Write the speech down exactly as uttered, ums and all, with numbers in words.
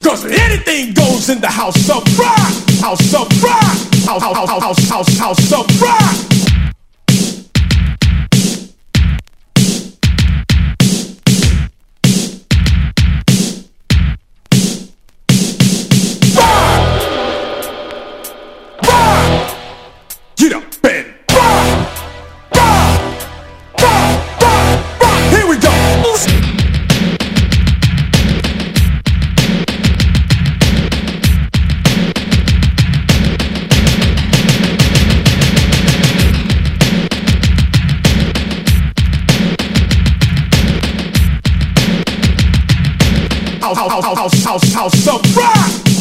Cause anything goes in the house of rock. House of rock. House, house, house, house, house, house of rock. Get up and rock, rock, rock, rock, rock. Here we go. House, house, house, house, house, house of rock.